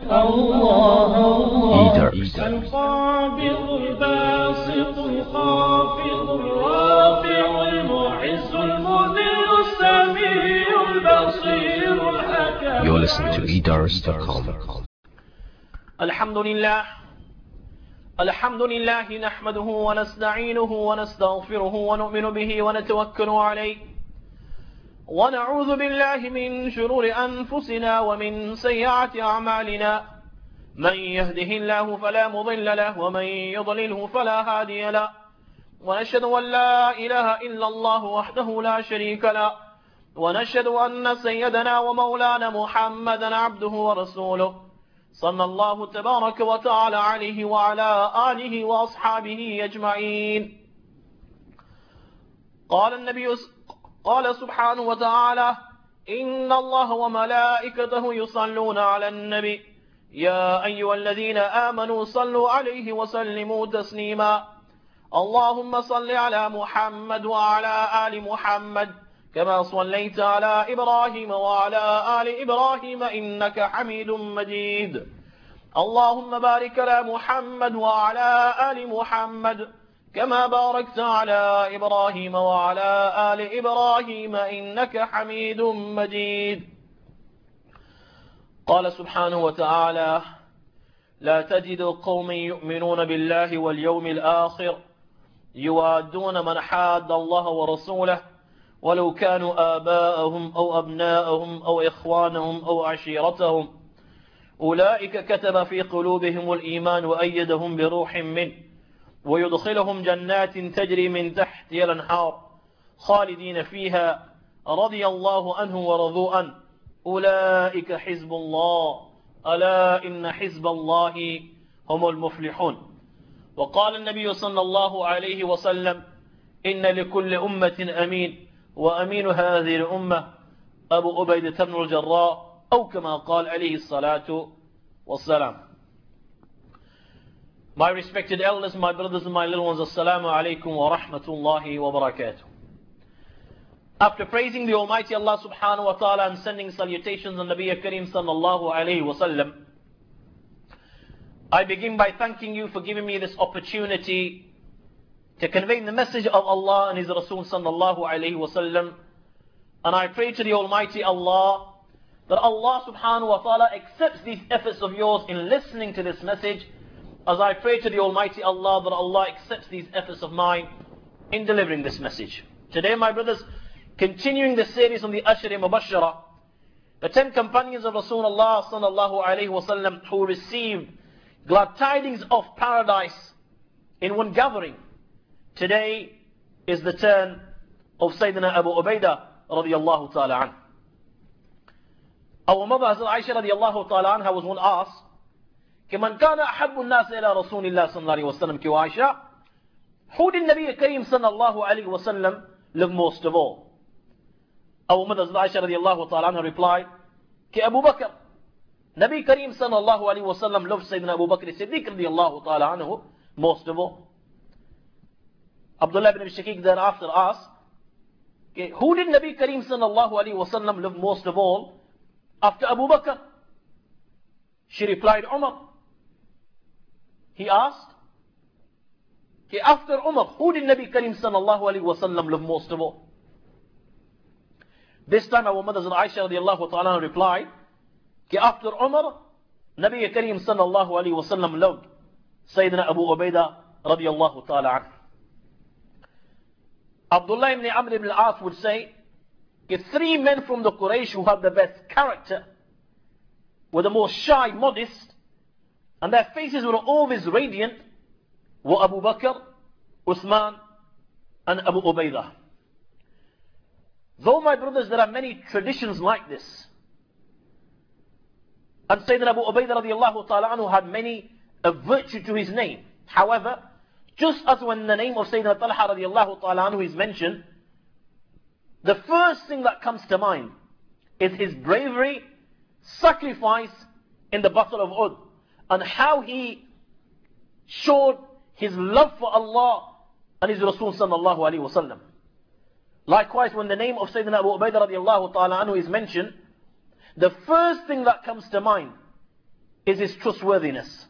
الله الله القابض الباسط الخافض الرافع المعز المذل السميع البصير الحكيم. You're listening to eDars.com. الحمد لله نحمده ونستعينه ونستغفره ونؤمن به ونتوكل عليه ونعوذ بالله من شرور أنفسنا ومن سيئات أعمالنا. من يهده الله فلا مضل له ومن يضلله فلا هادي له، ونشهد أن لا إله إلا الله وحده لا شريك له، ونشهد أن سيدنا ومولانا محمدا عبده ورسوله صلى الله تبارك وتعالى عليه وعلى آله وأصحابه أجمعين. قال سبحانه وتعالى: إن الله وملائكته يصلون على النبي يا أيها الذين آمنوا صلوا عليه وسلموا تسليما. اللهم صل على محمد وعلى آل محمد كما صليت على إبراهيم وعلى آل إبراهيم إنك حميد مجيد. اللهم بارك على محمد وعلى آل محمد كما باركت على إبراهيم وعلى آل إبراهيم إنك حميد مجيد. قال سبحانه وتعالى: لا تجد قوم يؤمنون بالله واليوم الآخر يوادون من حاد الله ورسوله ولو كانوا آباءهم أو أبناءهم أو إخوانهم أو عشيرتهم أولئك كتب في قلوبهم الإيمان وأيدهم بروح منه ويدخلهم جنات تجري من تحتها الأنهار خالدين فيها رضي الله عنه ورضوا عنه أولئك حزب الله ألا إن حزب الله هم المفلحون. وقال النبي صلى الله عليه وسلم: إن لكل أمة أمين وأمين هذه الأمة أبو عبيدة بن الجراح أو كما قال عليه الصلاة والسلام. My respected elders, my brothers and my little ones, Assalamu alaikum wa rahmatullahi wa barakatuh. After praising the Almighty Allah subhanahu wa ta'ala and sending salutations on Nabi Kareem sallallahu alayhi wa sallam, I begin by thanking you for giving me this opportunity to convey the message of Allah and His Rasul sallallahu alayhi wa sallam. And I pray to the Almighty Allah that Allah subhanahu wa ta'ala accepts these efforts of yours in listening to this message, as I pray to the Almighty Allah that Allah accepts these efforts of mine in delivering this message. Today, my brothers, continuing the series on the Ashri Mubashara, the 10 companions of Rasulullah sallallahu alayhi wa sallam who received glad tidings of paradise in one gathering. Today is the turn of Sayyidina Abu Ubaidah radiyallahu ta'ala anhu. Our mother Hazrat Aisha radiyallahu ta'ala anha was one asked, كمن كان أحب الناس إلى رسول الله صلى الله عليه وسلم كي Aisha, who did Nabi Kareem sallallahu alayhi wa sallam love most of all? Our mother Aisha radiyallahu ta'ala anha replied, Ki Abu Bakr. Nabi Kareem sallallahu alayhi wa sallam loved Sayyidina Abu Bakr Siddiq radiyallahu ta'ala anhu most of all. Abdullah ibn Shaqiq thereafter asked, who did Nabi Kareem sallallahu alayhi wa sallam love most of all after Abu Bakr? She replied, Umar. He asked, after Umar, who did Nabi Kareem sallallahu alayhi wa sallam love most of all? This time our mother Aisha radiallahu ta'ala replied, after Umar, Nabi Kareem sallallahu alayhi wa sallam loved Sayyidina Abu Ubaidah radiallahu ta'ala anhu. Abdullah ibn Amr ibn al-As would say, 3 men from the Quraysh who had the best character, were the most shy, modest, and their faces were always radiant, were Abu Bakr, Uthman, and Abu Ubaidah. Though, my brothers, there are many traditions like this, and Sayyidina Abu Ubaidah radiallahu ta'ala anhu had many virtue to his name. However, just as when the name of Sayyidina Talha radiallahu ta'ala anhu is mentioned, the first thing that comes to mind is his bravery, sacrifice in the Battle of Uhud, and how he showed his love for Allah and His Rasul sallallahu alayhi wa sallam. Likewise, when the name of Sayyidina Abu Ubaidah radiallahu ta'ala anhu is mentioned, the first thing that comes to mind is his trustworthiness.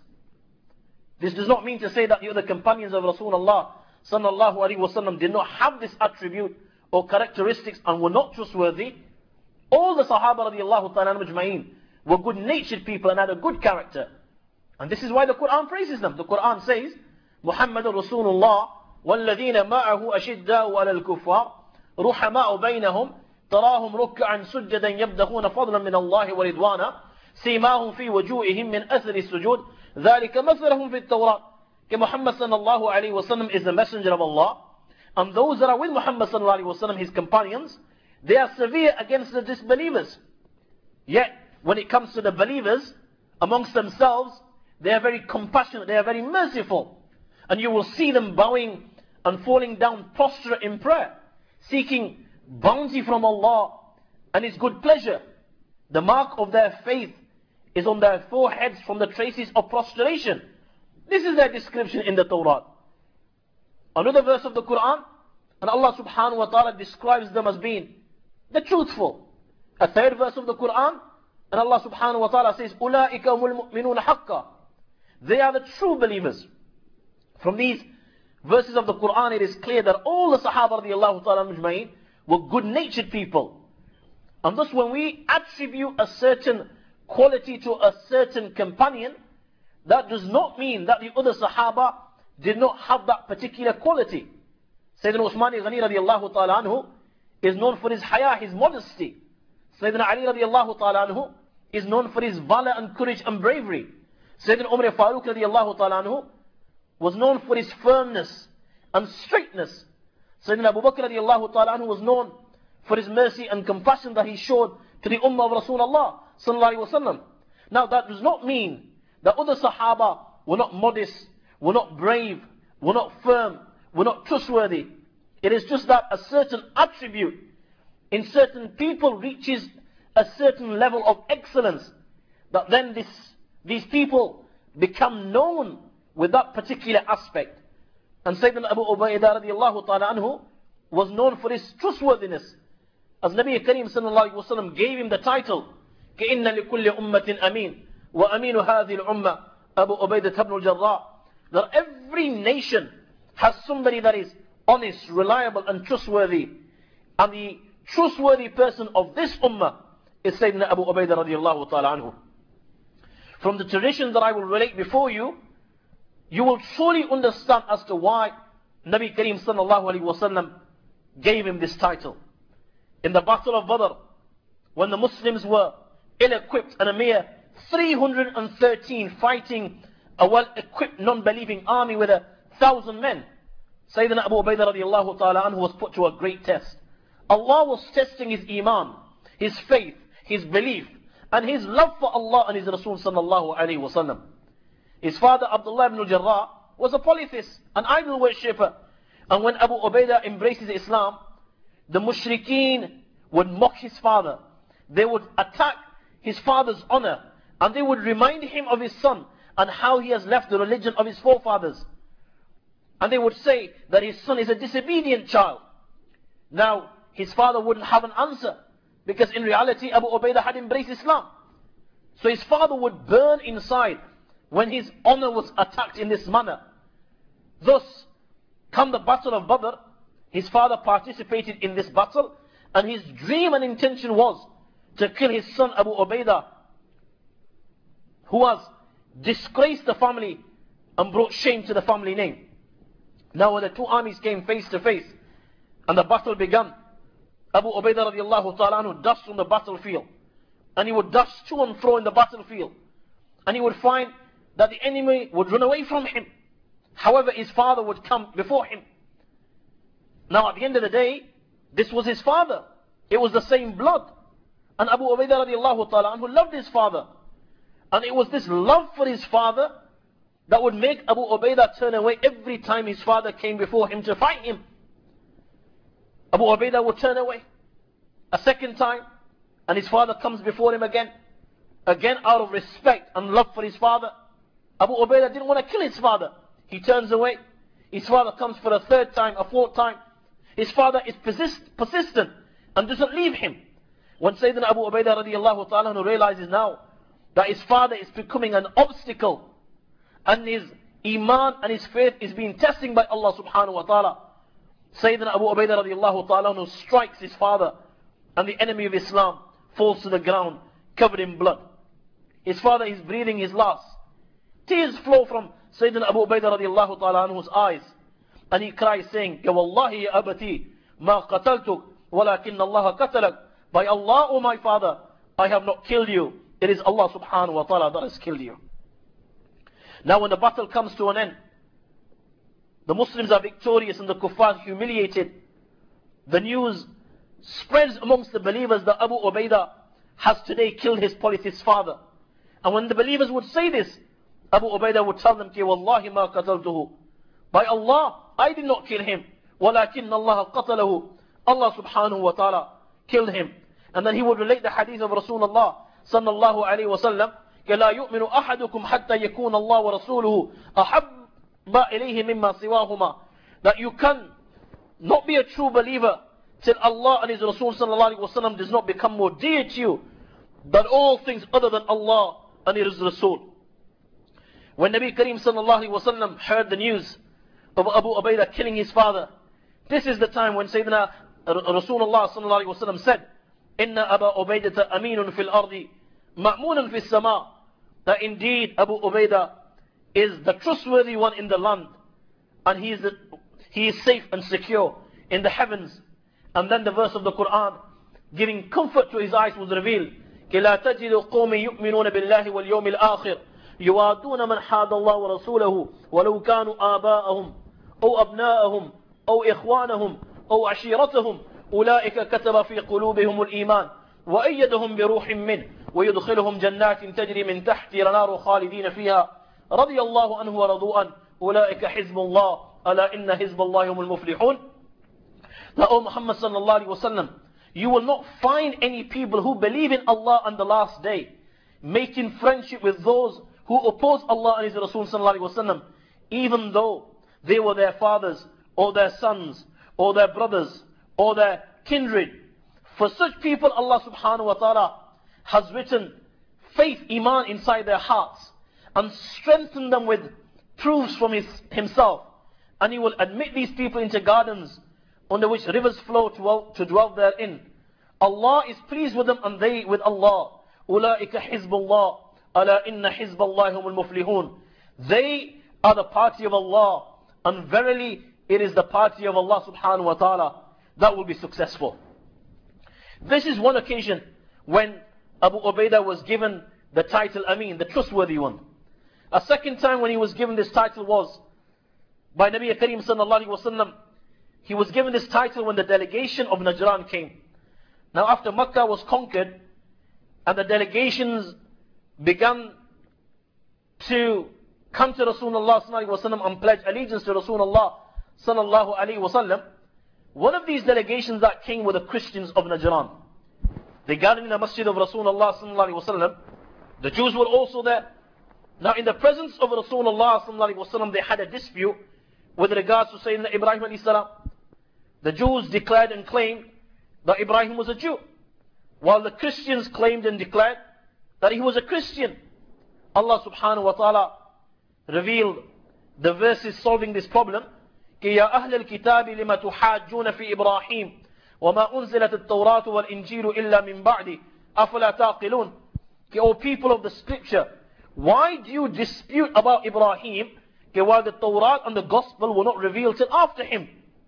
This does not mean to say that the other companions of Rasulullah sallallahu alaihi wasallam did not have this attribute or characteristics and were not trustworthy. All the Sahaba radiallahu ta'ala majma'in were good-natured people and had a good character. And this is why the Quran praises them. The Quran says, Muhammadur Rasulullah وَالَّذِينَ مَعَهُ أَشِدَّاءُ عَلَى الْكُفَّارِ رُحَمَاءُ بَيْنَهُمْ تَرَاهُمْ رُكَّعًا سُجَّدًا يَبْتَغُونَ فَضْلًا مِنَ اللَّهِ وَرِضْوَانًا سِيمَاهُمْ فِي وُجُوهِهِمْ مِنْ أَثَرِ السُّجُودِ ذَلِكَ مَثَلُهُمْ فِي التَّوْرَاةِ Muhammad sallallahu alayhi wasallam is the messenger of Allah, and those that are with Muhammad sallallahu alayhi wasallam, his companions, they are severe against the disbelievers. Yet, when it comes to the believers, amongst themselves, they are very compassionate, they are very merciful. And you will see them bowing and falling down prostrate in prayer, seeking bounty from Allah and His good pleasure. The mark of their faith is on their foreheads from the traces of prostration. This is their description in the Torah. Another verse of the Quran, and Allah subhanahu wa ta'ala describes them as being the truthful. A third verse of the Quran, and Allah subhanahu wa ta'ala says, أُولَٰئِكَ هُمُ الْمُؤْمِنُونَ حَقًّا. They are the true believers. From these verses of the Quran, it is clear that all the Sahaba radiallahu ta'ala majma'in were good-natured people. And thus when we attribute a certain quality to a certain companion, that does not mean that the other Sahaba did not have that particular quality. Sayyidina Uthman Ghani radiallahu ta'ala anhu is known for his haya, his modesty. Sayyidina Ali radiallahu ta'ala anhu is known for his valor and courage and bravery. Sayyidina Umar Farooq radiallahu ta'ala anhu was known for his firmness and straightness. Sayyidina Abu Bakr radiallahu ta'ala anhu was known for his mercy and compassion that he showed to the ummah of Rasulullah sallallahu alaihi wasallam. Now that does not mean that other Sahaba were not modest, were not brave, were not firm, were not trustworthy. It is just that a certain attribute in certain people reaches a certain level of excellence, that then these people become known with that particular aspect. And Sayyidina Abu Ubaidah radiallahu ta'ala anhu was known for his trustworthiness. As Nabi Kareem sallallahu alayhi wa sallam gave him the title, كَإِنَّ لِكُلِّ أُمَّةٍ أَمِينٍ وَأَمِينُ هَذِهِ الْأُمَّةِ Abu Ubaidah ibn al-Jarrah. That every nation has somebody that is honest, reliable and trustworthy. And the trustworthy person of this ummah is Sayyidina Abu Ubaidah radiallahu ta'ala anhu. From the tradition that I will relate before you, you will truly understand as to why Nabi Kareem sallallahu alayhi wa sallam gave him this title. In the Battle of Badr, when the Muslims were ill-equipped and a mere 313 fighting a well-equipped non-believing army with 1,000 men, Sayyidina Abu Ubaidah radiallahu ta'ala anhu was put to a great test. Allah was testing his iman, his faith, his belief, and his love for Allah and His Rasul sallallahu alayhi wa sallam. His father Abdullah ibn al-Jarrah was a polytheist, an idol worshipper. And when Abu Ubaidah embraces Islam, the mushrikeen would mock his father. They would attack his father's honor, and they would remind him of his son and how he has left the religion of his forefathers. And they would say that his son is a disobedient child. Now, his father wouldn't have an answer, because in reality Abu Ubaidah had embraced Islam. So his father would burn inside when his honor was attacked in this manner. Thus, come the Battle of Badr, his father participated in this battle, and his dream and intention was to kill his son Abu Ubaidah, who has disgraced the family and brought shame to the family name. Now when the two armies came face to face and the battle began, Abu Ubaidah radiallahu ta'ala anhu dashed on the battlefield, and he would dash to and fro in the battlefield, and he would find that the enemy would run away from him. However, his father would come before him. Now at the end of the day, this was his father. It was the same blood. And Abu Ubaidah radiallahu ta'ala anhu loved his father. And it was this love for his father that would make Abu Ubaidah turn away every time his father came before him to fight him. Abu Ubaidah would turn away a second time, and his father comes before him again out of respect and love for his father. Abu Ubaidah didn't want to kill his father. He turns away. His father comes for a third time, a fourth time. His father is persistent and doesn't leave him. When Sayyidina Abu Ubaidah radiallahu ta'ala realizes now that his father is becoming an obstacle, and his iman and his faith is being tested by Allah subhanahu wa ta'ala. Sayyidina Abu Ubaidah radiallahu ta'ala who strikes his father, and the enemy of Islam falls to the ground covered in blood. His father is breathing his last. Tears flow from Sayyidina Abu Ubaidah radiallahu ta'ala anhu's eyes, and he cries saying, Ya wallahi ya abati, ma qataltuk, walakin Allah qatalak. By Allah, O my father, I have not killed you. It is Allah subhanahu wa ta'ala that has killed you. Now when the battle comes to an end, the Muslims are victorious and the kuffar humiliated. The news spreads amongst the believers that Abu Ubaidah has today killed his polytheist father. And when the believers would say this, Abu Ubaidah would tell them, Ki wallahi ma qataltuhu. By Allah, I did not kill him. Walakin Allah qatalahu. Allah subhanahu wa ta'ala killed him. And then he would relate the hadith of Rasulullah sallallahu alayhi wa sallam, لا يؤمن أحدكم حتى يكون الله ورسوله أحب إليه مما سواهما. That you can not be a true believer till Allah and His Rasul sallallahu alayhi wa sallam does not become more dear to you than all things other than Allah and His Rasul. When Nabi Kareem sallallahu alayhi wa sallam heard the news of Abu Ubaidah killing his father, this is the time when Sayyidina Rasulullah sallallahu alayhi wa sallam said, Inna Aba Ubaidah aminun fil ardi ma'munun fil sama. That indeed Abu Ubaidah is the trustworthy one in the land, and he is safe and secure in the heavens. And then the verse of the Quran giving comfort to his eyes was revealed. لا تجد قوم يؤمنون بالله واليوم الآخر يوادون من حاد الله ورسوله ولو كانوا آباءهم أو أبناءهم أو إخوانهم أو عشيرتهم أولئك كتب في قلوبهم الإيمان وأيدهم بروح منه ويدخلهم جنات تجري من تحت الأنهار خالدين فيها رضي الله عنه ورضوا عنه أولئك حزب الله ألا إن حزب الله هم المفلحون. That, O Muhammad sallallahu alaihi wasallam, you will not find any people who believe in Allah on the last day making friendship with those who oppose Allah and His Rasul sallallahu alaihi wasallam, even though they were their fathers or their sons or their brothers or their kindred. For such people, Allah subhanahu wa ta'ala has written faith, iman inside their hearts and strengthened them with proofs from Himself. And He will admit these people into gardens under which rivers flow to dwell therein. Allah is pleased with them and they with Allah. أُولَٰئِكَ حِزْبُ اللَّهِ أَلَا إِنَّ حِزْبَ اللَّهِ هُمُ الْمُفْلِحُونَ. They are the party of Allah, and verily it is the party of Allah subhanahu wa ta'ala that will be successful. This is one occasion when Abu Ubaidah was given the title Amin, the trustworthy one. A second time when he was given this title was by Nabi Kareem sallallahu alaihi wasallam. He was given this title when the delegation of Najran came. Now after Makkah was conquered and the delegations began to come to Rasulullah sallallahu alaihi wasallam and pledge allegiance to Rasulullah sallallahu alaihi wasallam, one of these delegations that came were the Christians of Najran. They gathered in the masjid of Rasulullah sallallahu alaihi wasallam. The Jews were also there. Now in the presence of Rasulullah sallallahu alaihi wasallam, they had a dispute with regards to Sayyidina Ibrahim alayhi salam. The Jews declared and claimed that Ibrahim was a Jew, while the Christians claimed and declared that he was a Christian. Allah subhanahu wa ta'ala revealed the verses solving this problem. يا أهل الكتاب لما تحاجون في إبراهيم وما أنزلت التوراة والإنجيل إلا من بعد أفلا تعقلون. O people of the scripture, why do you dispute about Ibrahim while the Torah and the Gospel were not revealed till after him?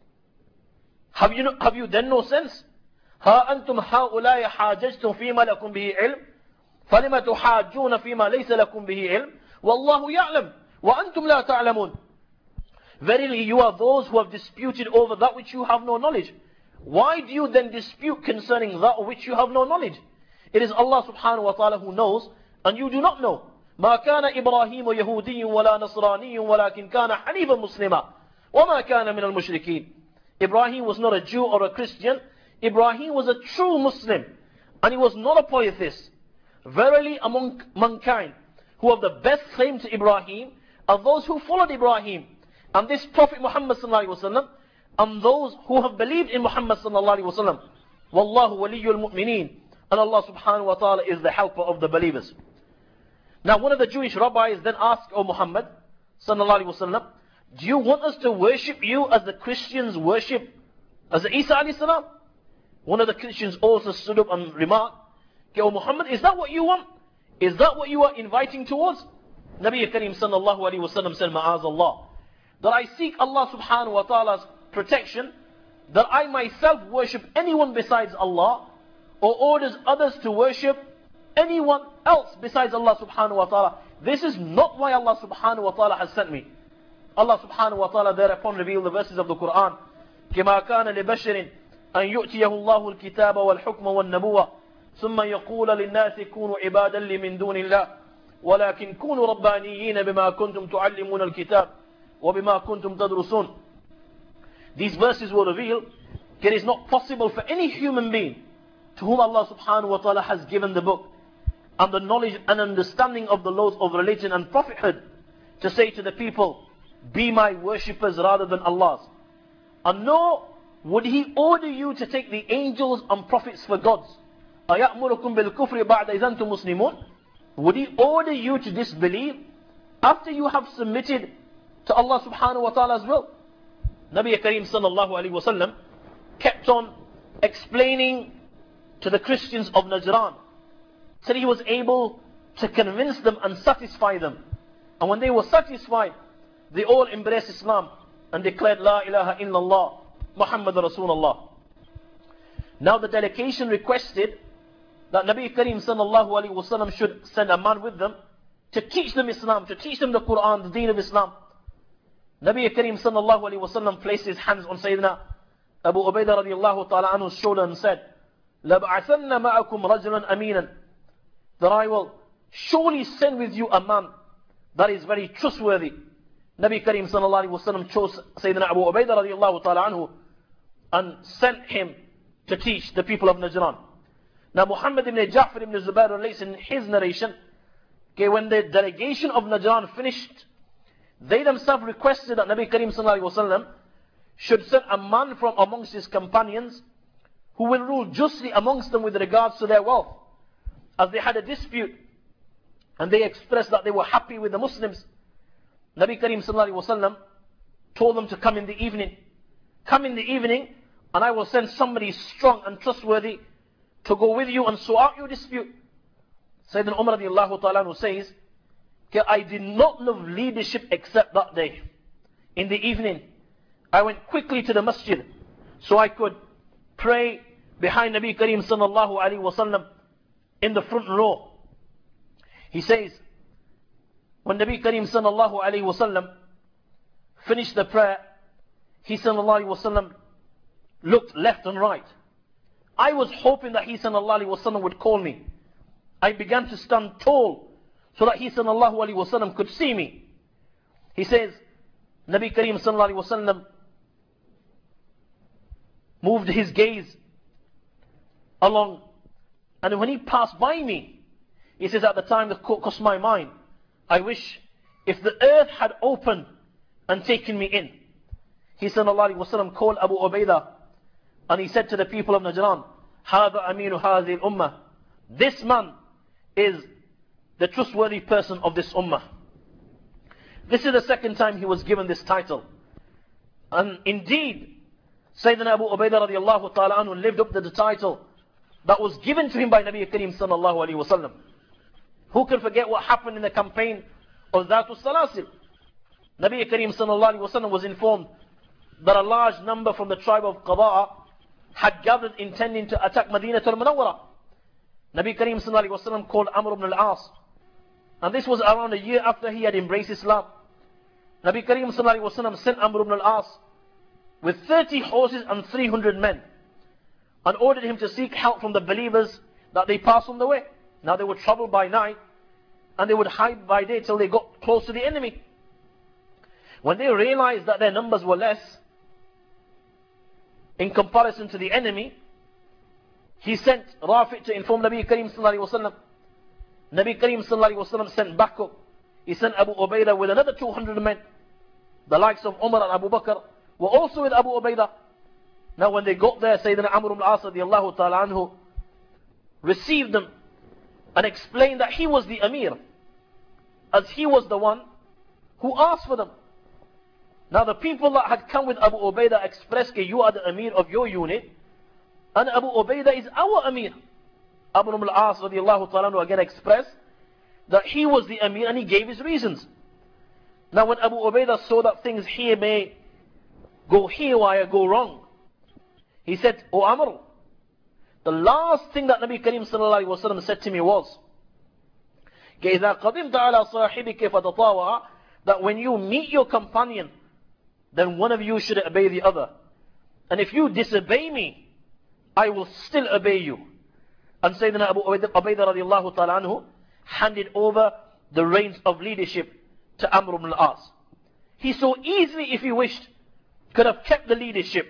Have you then no sense? ها أنتم هؤلاء حاججتم فيما لكم به علم فلما تحاجون فيما ليس لكم به علم والله يعلم وأنتم لا تعلمون. Verily you are those who have disputed over that which you have no knowledge. Why do you then dispute concerning that of which you have no knowledge? It is Allah subhanahu wa ta'ala who knows and you do not know. ما كان إبراهيم يهودي ولا نصراني ولكن كان حنيفا مسلما وما كان من المشركين. Ibrahim was not a Jew or a Christian. Ibrahim was a true Muslim and he was not a polytheist. Verily among mankind who have the best claim to Ibrahim are those who followed Ibrahim and this Prophet Muhammad sallallahu alaihi wasallam and those who have believed in Muhammad sallallahu alaihi wasallam. Wallahu waliyul mu'mineen. And Allah subhanahu wa ta'ala is the helper of the believers. Now one of the Jewish rabbis then asked, O Muhammad, sallallahu alaihi wasallam, do you want us to worship you as the Christians worship as Isa alayhi salam? One of the Christians also stood up and remarked, okay, O Muhammad, is that what you want? Is that what you are inviting towards? Nabi Kareem sallallahu alaihi wasallam said, Ma'azallah, that I seek Allah subhanahu wa ta'ala's protection, that I myself worship anyone besides Allah, or orders others to worship anyone else besides Allah subhanahu wa ta'ala. This is not why Allah subhanahu wa ta'ala has sent me. Allah subhanahu wa ta'ala thereupon revealed the verses of the Quran. كما كان لبشر أن يؤتيه الله الكتاب والحكم والنبوة ثم يقول للناس كونوا عبادا لي من دون الله ولكن كونوا ربانيين بما كنتم تعلمون الكتاب وبما كنتم تدرسون. These verses will reveal that it is not possible for any human being to whom Allah subhanahu wa ta'ala has given the book and the knowledge and understanding of the laws of religion and prophethood to say to the people, be my worshippers rather than Allah's. And nor would he order you to take the angels and prophets for gods. أَيَأْمُرُكُمْ بِالْكُفْرِ بَعْدَ إِذَا أَنْتُمْ مُسْلِمُونَ. Would he order you to disbelieve after you have submitted to Allah subhanahu wa ta'ala's will? Nabi Kareem sallallahu alayhi wa sallam kept on explaining to the Christians of Najran, said he was able to convince them and satisfy them. And when they were satisfied, they all embraced Islam and declared La ilaha illallah Muhammad Rasulullah. Now the delegation requested that Nabi Kareem sallallahu alaihi wasallam should send a man with them to teach them Islam, to teach them the Quran, the deen of Islam. Nabi Kareem sallallahu alaihi wasallam placed his hands on Sayyidina Abu Ubaidah radiallahu ta'ala anhu's shoulder and said, لَبْعَثَنَّ مَعَكُمْ رَجُلًا أَمِينًا. That I will surely send with you a man that is very trustworthy. Nabi Kareem sallallahu alaihi wasallam chose Sayyidina Abu Ubaidah radiallahu ta'ala anhu and sent him to teach the people of Najran. Now Muhammad ibn Ja'far ibn Zubair relates in his narration, okay, when the delegation of Najran finished, they themselves requested that Nabi Kareem sallallahu alaihi wasallam should send a man from amongst his companions who will rule justly amongst them with regards to their wealth. As they had a dispute and they expressed that they were happy with the Muslims, Nabi Kareem sallallahu alaihi wasallam told them to come in the evening. Come in the evening and I will send somebody strong and trustworthy to go with you and sort out your dispute. Sayyidina Umar radiallahu ta'ala anhu says, I did not love leadership except that day. In the evening, I went quickly to the masjid so I could pray behind Nabi Kareem sallallahu alaihi wasallam in the front row. He says, when Nabi Kareem sallallahu alaihi wasallam finished the prayer, he sallallahu alaihi wasallam looked left and right. I was hoping that he sallallahu alaihi wasallam would call me. I began to stand tall so that he sallallahu alaihi wasallam could see me. He says, Nabi Kareem sallallahu alaihi wasallam moved his gaze along, and when he passed by me, he says, at the time that crossed my mind, I wish if the earth had opened and taken me in. He sallallahu alaihi wasallam called Abu Ubaidah and he said to the people of Najran, هذا أمين هذه الأمة. This man is the trustworthy person of this ummah. This is the second time he was given this title. And indeed, Sayyidina Abu Ubaidah radiallahu ta'ala anhu lived up to the title that was given to him by Nabi Kareem sallallahu alaihi wasallam. Who can forget what happened in the campaign of Dhatul Salasil? Nabi Kareem sallallahu alaihi wasallam was informed that a large number from the tribe of Qaba'a had gathered intending to attack Madinah al-Munawwara. Nabi Kareem sallallahu alaihi wasallam called Amr ibn al-As. And this was around a year after he had embraced Islam. Nabi Kareem sallallahu alaihi wasallam sent Amr ibn al-As with 30 horses and 300 men and ordered him to seek help from the believers that they passed on the way. Now they would travel by night and they would hide by day till they got close to the enemy. When they realized that their numbers were less in comparison to the enemy, he sent Rafi' to inform Nabi Kareem sallallahu alaihi wasallam. Nabi Kareem sallallahu alaihi wasallam sent backup. He sent Abu Ubaidah with another 200 men. The likes of Umar and Abu Bakr were also with Abu Ubaidah. Now when they got there, Sayyidina Amr ibn al-As radiallahu ta'ala anhu received them and explained that he was the Amir as he was the one who asked for them. Now the people that had come with Abu Ubaidah expressed that you are the Amir of your unit, and Abu Ubaidah is our Amir. Abu al-As radiallahu ta'ala again expressed that he was the Amir, and he gave his reasons. Now when Abu Ubaidah saw that things here may go haywire, go wrong, he said, O Amr, the last thing that Nabi Kareem sallallahu alayhi wa sallam said to me was, إِذَا قَدِمْتَ عَلَى صَاحِبِكَ فَتَطَاوَعَ, that when you meet your companion, then one of you should obey the other. And if you disobey me, I will still obey you. And Sayyidina Abu Ubaidah radiallahu ta'ala anhu handed over the reins of leadership to Amr ibn al-As. He so easily, if he wished, could have kept the leadership.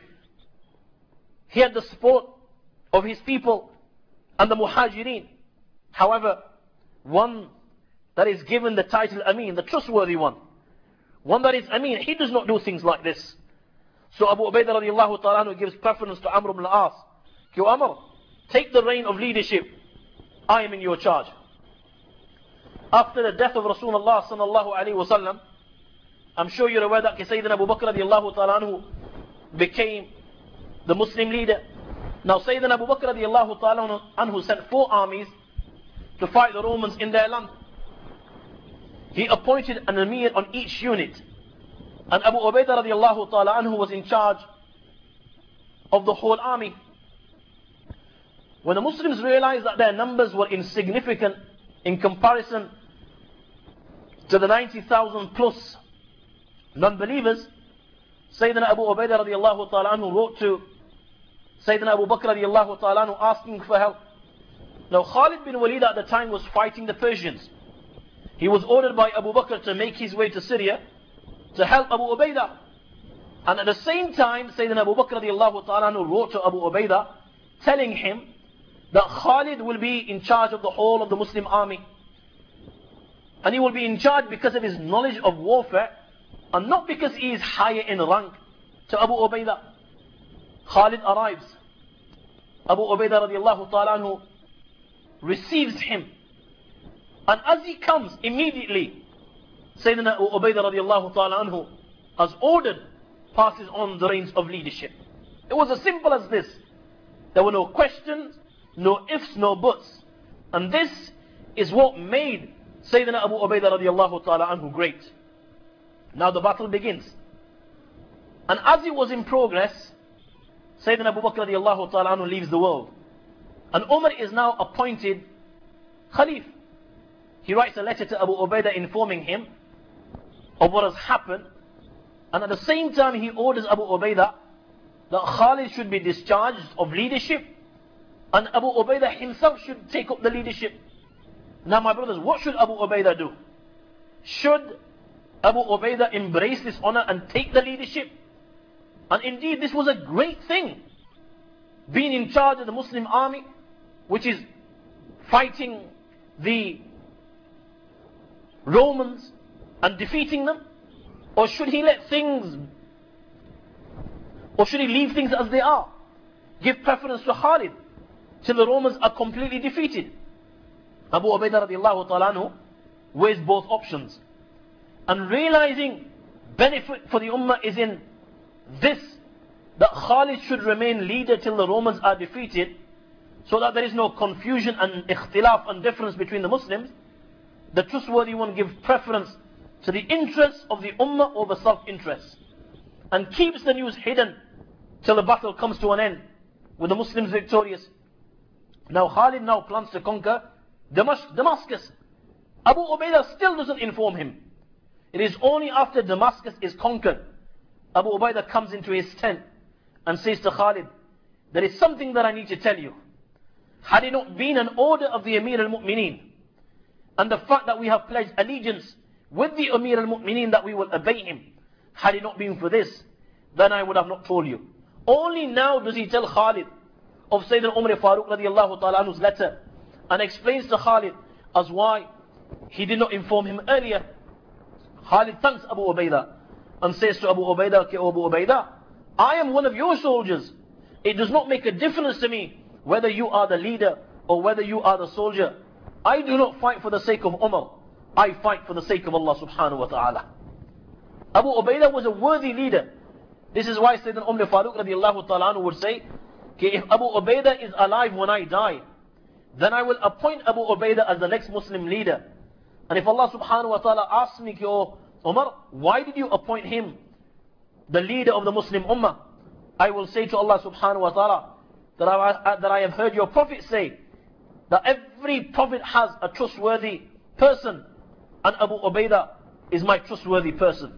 He had the support of his people and the Muhajirin. However, one that is given the title Amin, the trustworthy one that is Amin, he does not do things like this. So Abu Ubaidah radiallahu ta'ala anhu gives preference to Amr ibn al-As. Yo Amr, take the reign of leadership. I am in your charge. After the death of Rasulullah sallallahu alaihi wasallam, I'm sure you're aware that Sayyidina Abu Bakr radiallahu ta'ala anhu became the Muslim leader. Now Sayyidina Abu Bakr radiallahu ta'ala anhu sent 4 armies to fight the Romans in their land. He appointed an Amir on each unit, and Abu Ubaidah radiallahu ta'ala anhu was in charge of the whole army. When the Muslims realized that their numbers were insignificant in comparison to the 90,000 plus non-believers, Sayyidina Abu Ubaidah radiallahu ta'ala anhu wrote to Sayyidina Abu Bakr radiallahu ta'ala anhu asking for help. Now Khalid bin Walid at the time was fighting the Persians. He was ordered by Abu Bakr to make his way to Syria to help Abu Ubaidah. And at the same time, Sayyidina Abu Bakr radiallahu ta'ala anhu wrote to Abu Ubaidah telling him that Khalid will be in charge of the whole of the Muslim army. And he will be in charge because of his knowledge of warfare, and not because he is higher in rank to Abu Ubaidah. Khalid arrives. Abu Ubaidah radiallahu ta'ala anhu receives him. And as he comes, immediately, Sayyidina Abu Ubaidah radiallahu ta'ala anhu, as ordered, passes on the reins of leadership. It was as simple as this. There were no questions, no ifs, no buts. And this is what made Sayyidina Abu Ubaidah radiallahu ta'ala anhu great. Now the battle begins. And as it was in progress, Sayyidina Abu Bakr radiallahu ta'ala anhu leaves the world. And Umar is now appointed Khalif. He writes a letter to Abu Ubaidah informing him of what has happened. And at the same time he orders Abu Ubaidah that Khalid should be discharged of leadership, and Abu Ubaidah himself should take up the leadership. Now my brothers, what should Abu Ubaidah do? Should Abu Ubaidah embrace this honor and take the leadership? And indeed this was a great thing, being in charge of the Muslim army, which is fighting the Romans and defeating them. Or should he leave things as they are? Give preference to Khalid till the Romans are completely defeated. Abu Ubaidah radiallahu ta'ala anhu weighs both options, and realizing benefit for the ummah is in this, that Khalid should remain leader till the Romans are defeated, so that there is no confusion and ikhtilaf and difference between the Muslims. The trustworthy one gives preference to the interests of the ummah over self-interest, and keeps the news hidden till the battle comes to an end with the Muslims victorious. Now Khalid now plans to conquer Damascus. Abu Ubaidah still doesn't inform him. It is only after Damascus is conquered, Abu Ubaidah comes into his tent and says to Khalid, there is something that I need to tell you. Had it not been an order of the Amir al-Mu'mineen, and the fact that we have pledged allegiance with the Amir al-Mu'mineen that we will obey him, had it not been for this, then I would have not told you. Only now does he tell Khalid of Sayyidina Umar Farooq radiallahu ta'ala anhu's letter, and explains to Khalid as why he did not inform him earlier. Khalid thanks Abu Ubaidah and says to Abu Ubaidah, Abu Ubaidah, I am one of your soldiers. It does not make a difference to me whether you are the leader or whether you are the soldier. I do not fight for the sake of Umar. I fight for the sake of Allah subhanahu wa ta'ala. Abu Ubaidah was a worthy leader. This is why Sayyidina Farooq radiallahu ta'ala would say, if Abu Ubaidah is alive when I die, then I will appoint Abu Ubaidah as the next Muslim leader. And if Allah subhanahu wa ta'ala asks me, oh Umar, why did you appoint him the leader of the Muslim Ummah? I will say to Allah subhanahu wa ta'ala that I have heard your Prophet say that every Prophet has a trustworthy person, and Abu Ubaidah is my trustworthy person.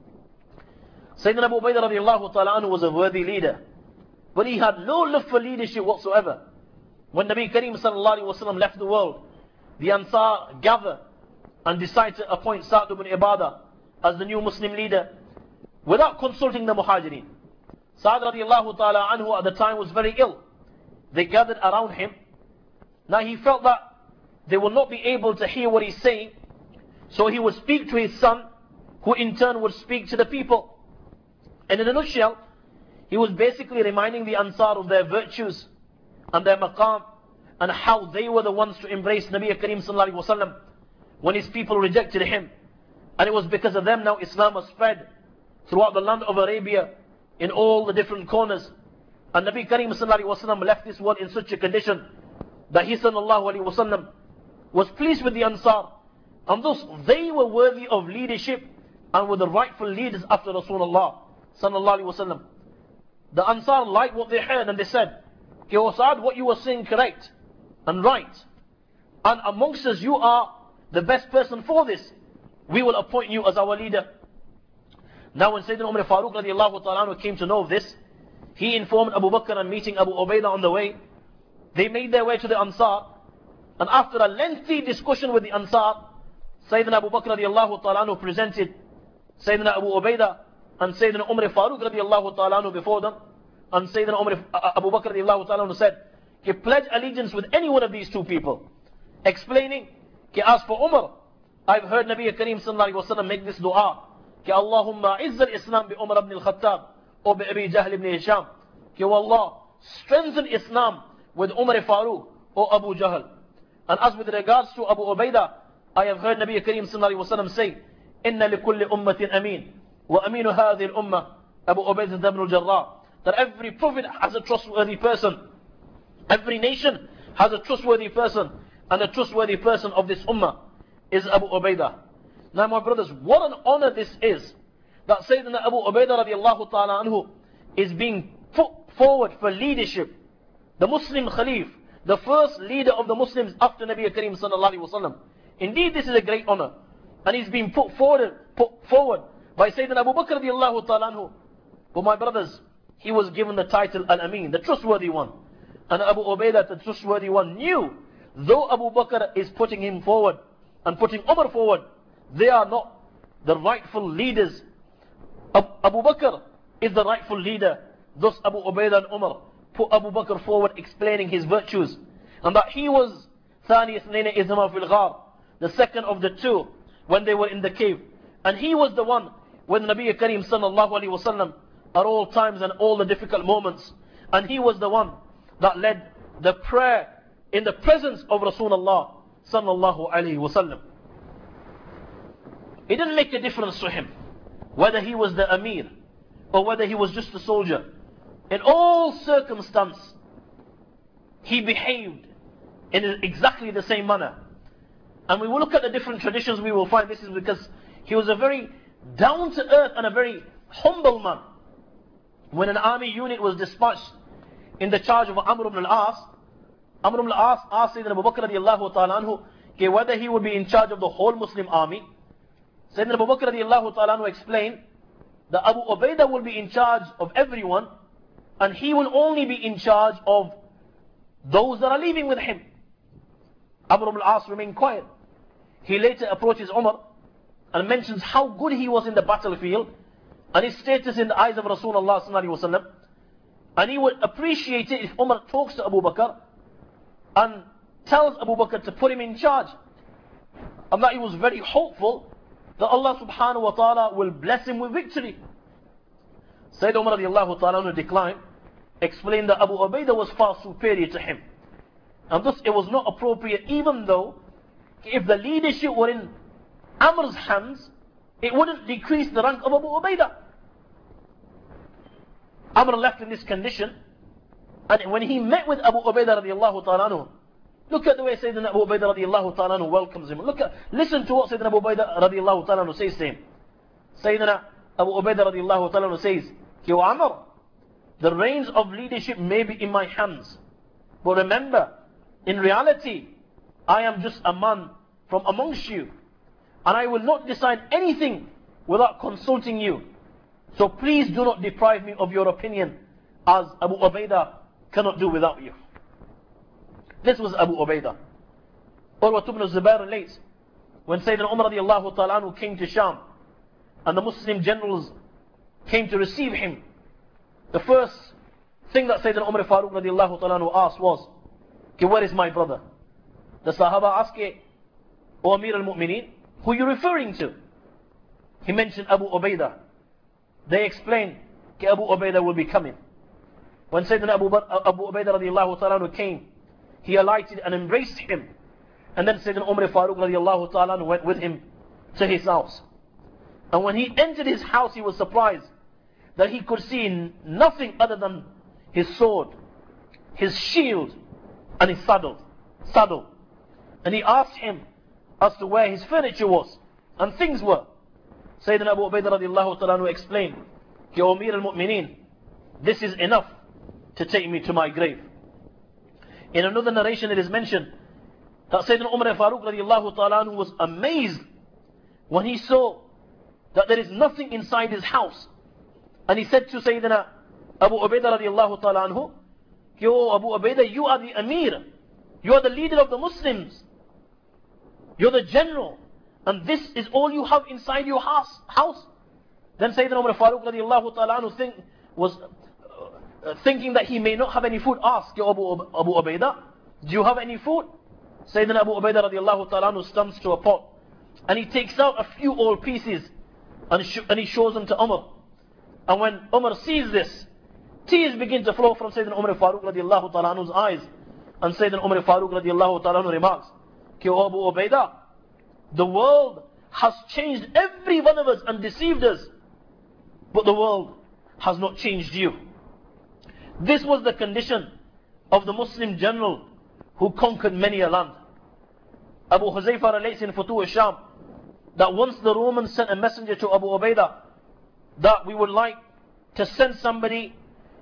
Sayyidina Abu Ubaidah radiallahu ta'ala was a worthy leader, but he had no love for leadership whatsoever. When Nabi Kareem sallallahu alayhi wa sallam left the world, the Ansar gathered and decided to appoint Sa'd ibn Ibadah as the new Muslim leader without consulting the Muhajirin. Sa'd radiallahu ta'ala anhu at the time was very ill. They gathered around him. Now he felt that they will not be able to hear what he's saying, so he would speak to his son, who in turn would speak to the people. And in a nutshell, he was basically reminding the Ansar of their virtues and their maqam, and how they were the ones to embrace Nabi Kareem sallallahu alaihi wasallam when his people rejected him. And it was because of them now Islam was spread throughout the land of Arabia in all the different corners. And Nabi Kareem sallallahu alaihi wasallam left this world in such a condition that he sallallahu alaihi wasallam was pleased with the Ansar, and thus they were worthy of leadership and were the rightful leaders after Rasulullah sallallahu alaihi wasallam. The Ansar liked what they heard, and they said, "Okay, O Sa'd, what you were saying correct and right, and amongst us you are the best person for this. We will appoint you as our leader." Now when Sayyidina Umar Farooq radiallahu ta'ala came to know of this, he informed Abu Bakr, and meeting Abu Ubaidah on the way, they made their way to the Ansar, and after a lengthy discussion with the Ansar, Sayyidina Abu Bakr radiallahu ta'ala presented Sayyidina Abu Ubaidah and Sayyidina Umar Farooq radiallahu ta'ala before them, and Sayyidina Abu Bakr radiallahu ta'ala said, "You pledge allegiance with any one of these two people," explaining, as for Umar, I've heard Nabi Kareem sallallahu alaihi wasallam make this dua, Allahumma izz al-Islam bi Umar ibn al-Khattab or bi Abi Jahl ibn Hisham. O Allah, strengthen Islam with Umar Farooq or Abu Jahl. And as with regards to Abu Ubaidah, I have heard Nabi Kareem sallallahu alaihi wasallam say, "Inna li kulli ummatin ameen, wa aminu hadhihi al-ummah Abu Ubaidah ibn al-Jarrah." That every prophet has a trustworthy person, every nation has a trustworthy person, and a trustworthy person of this ummah is Abu Ubaidah. Now my brothers, what an honor this is, that Sayyidina Abu Ubaidah radiallahu ta'ala anhu is being put forward for leadership. The Muslim Khalif, the first leader of the Muslims after Nabi Kareem sallallahu alaihi wasallam. Indeed, this is a great honor, and he's being put forward by Sayyidina Abu Bakr radiallahu ta'ala anhu. But my brothers, he was given the title Al-Amin, the trustworthy one. And Abu Ubaidah, the trustworthy one, knew, though Abu Bakr is putting him forward and putting Umar forward, they are not the rightful leaders. Abu Bakr is the rightful leader. Thus Abu Ubaidah and Umar put Abu Bakr forward, explaining his virtues, and that he was ثاني اثنين إذ هما في الغار, the second of the two when they were in the cave. And he was the one with Nabi Kareem sallallahu alaihi wasallam at all times and all the difficult moments. And he was the one that led the prayer in the presence of Rasulullah sallallahu alaihi wasallam. It didn't make a difference to him whether he was the Amir or whether he was just a soldier. In all circumstances, he behaved in exactly the same manner. And we will look at the different traditions, we will find this is because he was a very down to earth and a very humble man. When an army unit was dispatched in the charge of Amr ibn al-As, Amr ibn al-As asked Sayyidina Abu Bakr radiallahu ta'ala anhu whether he would be in charge of the whole Muslim army. Sayyidina Abu Bakr radiallahu ta'ala anhu explained that Abu Ubaidah will be in charge of everyone, and he will only be in charge of those that are leaving with him. Amr ibn al-As remained quiet. He later approaches Umar and mentions how good he was in the battlefield and his status in the eyes of Rasulullah sallallahu alaihi wasallam. And he would appreciate it if Umar talks to Abu Bakr and tells Abu Bakr to put him in charge. And that he was very hopeful that Allah subhanahu wa ta'ala will bless him with victory. Sayyidina Umar radiallahu ta'ala declined, explained that Abu Ubaidah was far superior to him. And thus it was not appropriate, even though if the leadership were in Amr's hands, it wouldn't decrease the rank of Abu Ubaidah. Amr left in this condition, and when he met with Abu Ubaidah radiallahu ta'ala anhu, look at the way Sayyidina Abu Ubaidah radiallahu ta'ala anhu welcomes him. Listen to what Sayyidina Abu Ubaidah radiallahu ta'ala anhu says to him. Sayyidina Abu Ubaidah radiallahu ta'ala anhu says, Yo Amr, the reins of leadership may be in my hands, but remember, in reality, I am just a man from amongst you, and I will not decide anything without consulting you. So please do not deprive me of your opinion, as Abu Ubaidah cannot do without you. This was Abu Ubaidah. Urwa ibn Zubair relates, when Sayyidina Umar radiallahu ta'ala anhu came to Sham, and the Muslim generals came to receive him, the first thing that Sayyidina Umar Farooq radiallahu ta'ala anhu asked was, okay, where is my brother? The Sahaba asked, O Amir al-Mu'mineen, who are you referring to? He mentioned Abu Ubaidah. They explained, okay, Abu Ubaidah will be coming. When Sayyidina Abu Ubaidah radiallahu ta'ala anhu came, he alighted and embraced him. And then Sayyidina Umar Farooq radiallahu ta'ala anhu went with him to his house. And when he entered his house, he was surprised that he could see nothing other than his sword, his shield, and his saddle. And he asked him as to where his furniture was and things were. Sayyidina Abu Ubaidah radiallahu ta'ala anhu explained, Ya Amir al-Mu'mineen, this is enough to take me to my grave. In another narration it is mentioned that Sayyidina Umar Farooq radiallahu ta'ala anhu was amazed when he saw that there is nothing inside his house. And he said to Sayyidina Abu Ubaidah radiallahu ta'ala anhu, Yo Abu Ubaidah, you are the Amir. You are the leader of the Muslims. You're the general. And this is all you have inside your house. Then Sayyidina Umar Farooq radiallahu ta'ala anhu was thinking that he may not have any food. Asked, Yo Abu Ubaidah, do you have any food? Sayyidina Abu Ubaidah radiallahu ta'ala anhu stands to a pot, and he takes out a few old pieces and he shows them to Umar. And when Umar sees this, tears begin to flow from Sayyidina Umar Farooq radiallahu ta'ala anhu's eyes. And Sayyidina Umar Farooq radiallahu ta'ala anhu remarks, Yo Abu Ubaidah, the world has changed every one of us and deceived us, but the world has not changed you. This was the condition of the Muslim general who conquered many a land. Abu Huzaifa relates in Futuh al-Sham that once the Romans sent a messenger to Abu Ubaidah that we would like to send somebody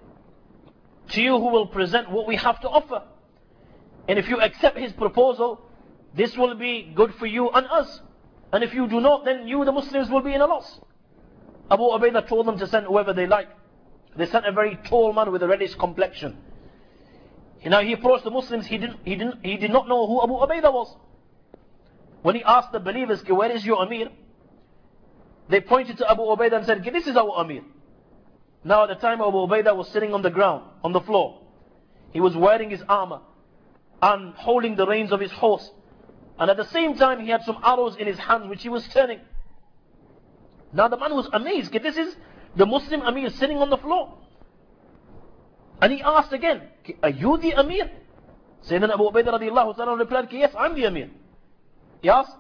to you who will present what we have to offer. And if you accept his proposal, this will be good for you and us. And if you do not, then you, the Muslims, will be in a loss. Abu Ubaidah told them to send whoever they like. They sent a very tall man with a reddish complexion. Now he approached the Muslims. He did not know who Abu Ubaidah was. When he asked the believers, where is your Amir? They pointed to Abu Ubaidah and said, this is our Amir. Now at the time Abu Ubaidah was sitting on the ground, on the floor. He was wearing his armor and holding the reins of his horse. And at the same time he had some arrows in his hands which he was turning. Now the man was amazed. This is the Muslim Amir sitting on the floor. And he asked again, are you the Amir? Sayyidina Abu Ubaidah radiallahu ta'ala replied, yes, I'm the Amir. He asked,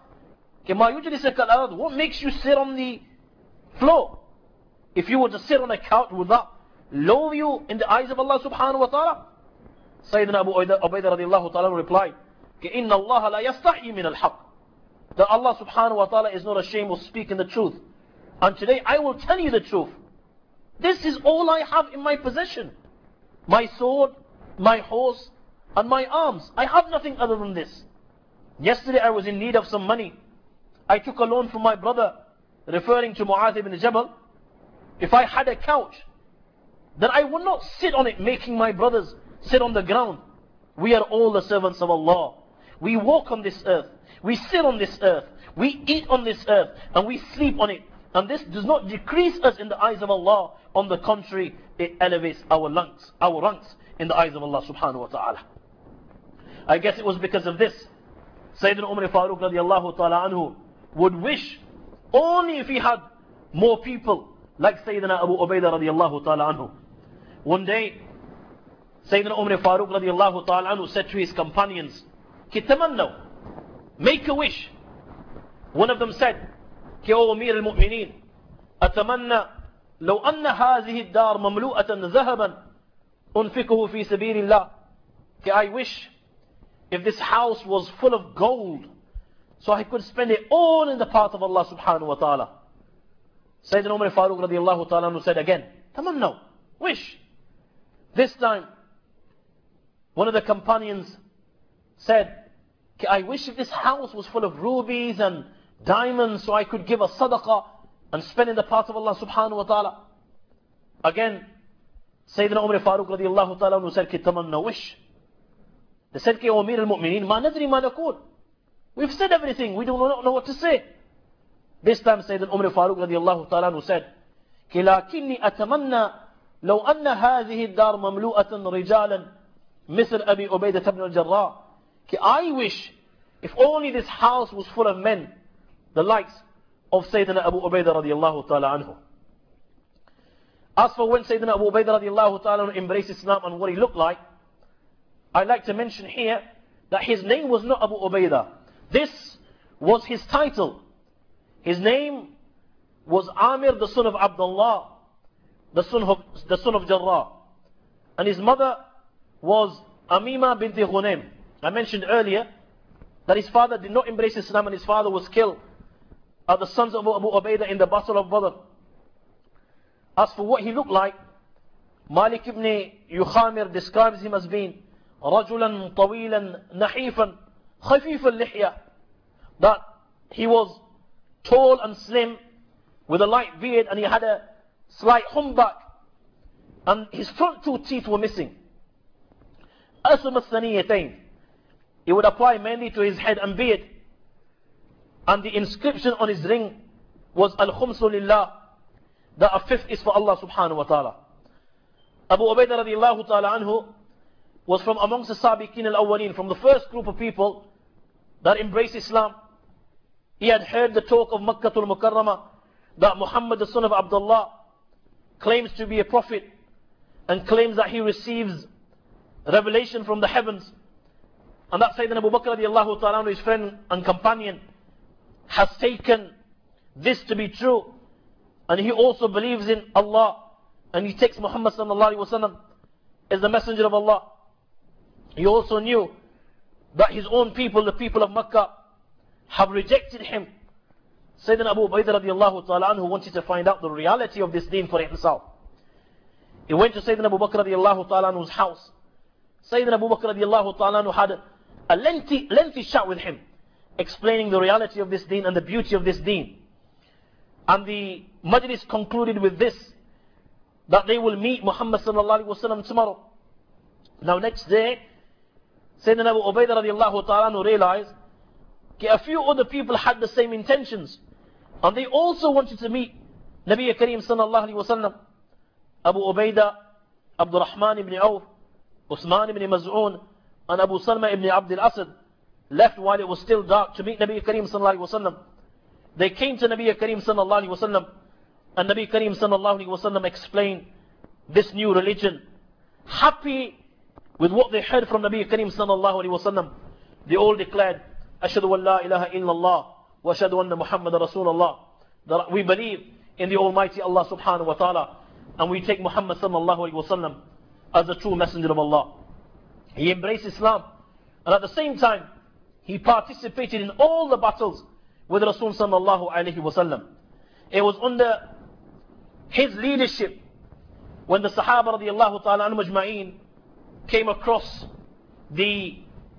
what makes you sit on the floor? If you were to sit on a couch, would that lower you in the eyes of Allah subhanahu wa ta'ala? Sayyidina Abu Ubaidah radiallahu ta'ala replied, إِنَّ اللَّهَ لَا يَسْتَحْيِ مِنَ الْحَقِّ, that Allah subhanahu wa ta'ala is not ashamed of speaking the truth. And today I will tell you the truth. This is all I have in my possession. My sword, my horse, and my arms. I have nothing other than this. Yesterday I was in need of some money. I took a loan from my brother, referring to Mu'adh ibn Jabal. If I had a couch, then I would not sit on it, making my brothers sit on the ground. We are all the servants of Allah. We walk on this earth. We sit on this earth. We eat on this earth. And we sleep on it. And this does not decrease us in the eyes of Allah. On the contrary, it elevates our ranks in the eyes of Allah subhanahu wa ta'ala. I guess it was because of this Sayyidina Umar Farooq radiallahu ta'ala anhu would wish only if he had more people like Sayyidina Abu Ubaidah radiallahu ta'ala anhu. One day Sayyidina Umar Farooq radiallahu ta'ala anhu said to his companions, Kitamannaw, make a wish. One of them said, "Ki O Amir al-Mu'mineen, أتمنى لو أن هذه الدار مملوءة ذهبا أنفقه في سبيل الله." I wish if this house was full of gold, so I could spend it all in the path of Allah subhanahu wa ta'ala. Sayyidina Umar Farooq radiallahu ta'ala said again, "Tamannaw, wish." This time, one of the companions said, I wish if this house was full of rubies and diamonds, so I could give a sadaqah and spend in the path of Allah subhanahu wa ta'ala. Again, Sayyidina Umar Farooq radiallahu ta'ala said, "Tamannaw, wish." They said, "O Amir al-Mu'mineen, ma nadri ma naqul." We've said everything, we do not know what to say. This time Sayyidina Umar Farooq radiallahu ta'ala said, "Lakinni atamanna لو أن هذه الدار مملوءة رجالا مثل أبي عبيدة بن الجراح." I wish if only this house was full of men, the likes of Sayyidina Abu Ubaidah radiallahu ta'ala anhu. As for when Sayyidina Abu Ubaidah radiallahu ta'ala anhu embraced Islam and what he looked like, I'd like to mention here that his name was not Abu Ubaidah. This was his title. His name was Amir, the son of Abdullah, the son of Jarrah. And his mother was Amima binti Ghunaym. I mentioned earlier that his father did not embrace Islam and his father was killed at the sons of Abu Ubaidah in the Battle of Badr. As for what he looked like, Malik ibn Yukhamir describes him as being رَجُلًا طَوِيلًا نَحِيفًا خَفِيفًا اللِّحْيَةِ, that he was tall and slim with a light beard and he had a slight humpback and his front two teeth were missing. أَسْمَ الثَّنِيَّتَيْنِ, it would apply mainly to his head and beard, and the inscription on his ring was Al-Khumsu Lillah, that a fifth is for Allah subhanahu wa ta'ala. Abu Ubaidah radiallahu ta'ala anhu was from amongst the Sabiqeen al-Awwaleen, from the first group of people that embraced Islam. He had heard the talk of Makkah al-Mukarramah, that Muhammad the son of Abdullah claims to be a prophet and claims that he receives revelation from the heavens, and that Sayyidina Abu Bakr radiallahu ta'ala, his friend and companion, has taken this to be true, and he also believes in Allah, and he takes Muhammad sallallahu alaihi wasallam as the messenger of Allah. He also knew that his own people, the people of Makkah, have rejected him. Sayyidina Abu Ubaidah radiallahu ta'ala anhu wanted to find out the reality of this deen for himself. He went to Sayyidina Abu Bakr radiallahu ta'ala anhu's house. Sayyidina Abu Bakr radiallahu ta'ala anhu had a lengthy chat with him, explaining the reality of this deen and the beauty of this deen. And the majlis concluded with this, that they will meet Muhammad sallallahu alaihi wasallam tomorrow. Now next day, Sayyidina Abu Ubaidah radiallahu ta'ala anhu realized that a few other people had the same intentions, and they also wanted to meet Nabi Kareem sallallahu alaihi wasallam. Abu Ubaidah, Abdul Rahman ibn Auf, Uthman ibn Maz'un, and Abu Salma ibn Abd al-Asad left while it was still dark to meet Nabi Kareem sallallahu alaihi wasallam. They came to Nabi Kareem sallallahu alaihi wasallam, and Nabi Kareem sallallahu alaihi wasallam explained this new religion. Happy with what they heard from Nabi Kareem sallallahu alaihi wasallam, they all declared, "Ashhadu an la ilaha illallah wa ashhadu anna Muhammadan Rasulullah." That we believe in the Almighty Allah subhanahu wa ta'ala, and we take Muhammad sallallahu alaihi wasallam as the true messenger of Allah. He embraced Islam, and at the same time he participated in all the battles with Rasul sallallahu alaihi wasallam. It was under his leadership when the Sahaba radiallahu ta'ala anhum ajma'een came across the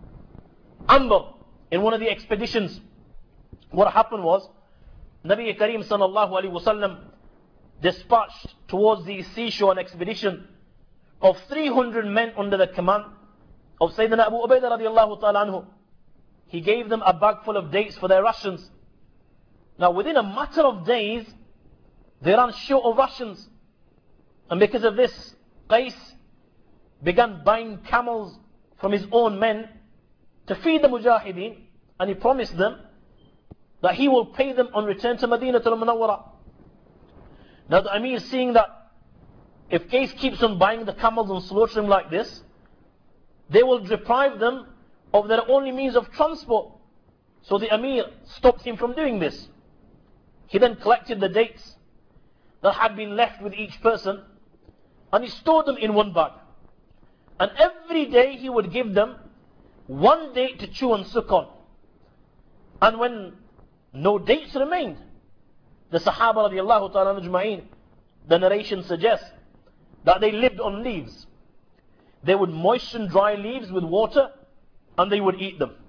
amber in one of the expeditions. What happened was, Nabi Kareem sallallahu alaihi wasallam dispatched towards the seashore an expedition of 300 men under the command of Sayyidina Abu Ubaidah radiallahu ta'ala anhu. He gave them a bag full of dates for their rations. Now within a matter of days, they ran short of rations. And because of this, Qais began buying camels from his own men to feed the Mujahideen, and he promised them that he will pay them on return to Medina al-Munawwara. Now the Amir, seeing that if Qais keeps on buying the camels and slaughtering like this, they will deprive them of their only means of transport. So the Amir stopped him from doing this. He then collected the dates that had been left with each person, and he stored them in one bag. And every day he would give them one date to chew and suck on. And when no dates remained, the Sahaba radiallahu ta'ala ajma'in, the narration suggests that they lived on leaves. They would moisten dry leaves with water and they would eat them.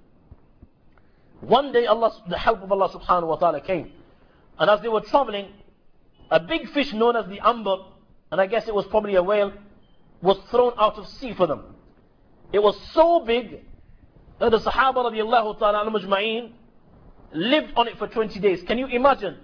One day the help of Allah subhanahu wa ta'ala came. And as they were traveling, a big fish known as the amber, and I guess it was probably a whale, was thrown out of sea for them. It was so big that the Sahaba radiallahu ta'ala ajma'in lived on it for 20 days. Can you imagine?